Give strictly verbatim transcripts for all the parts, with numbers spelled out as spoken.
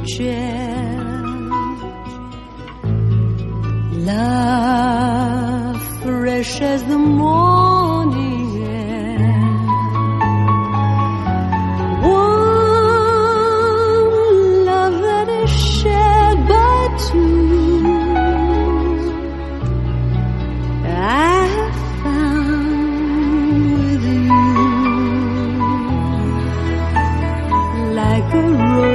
chair. Love fresh as the morning air. One love that is shared by two. I have found with you, like a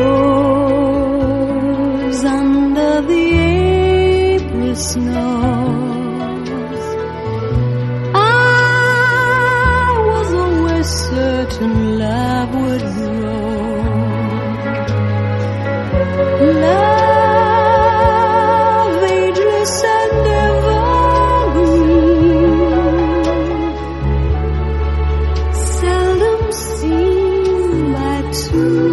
rose under the April snows. I was always certain love would grow. Love ageless and evergreen, seldom seen by two.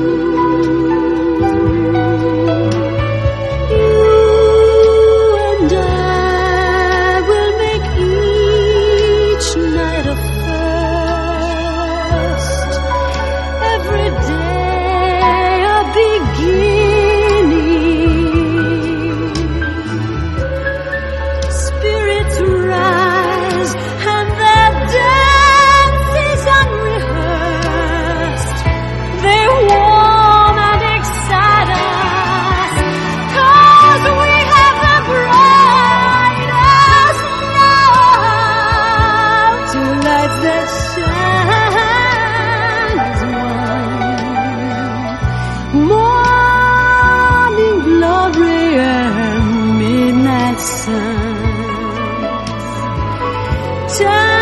Morning glory and midnight sun. Time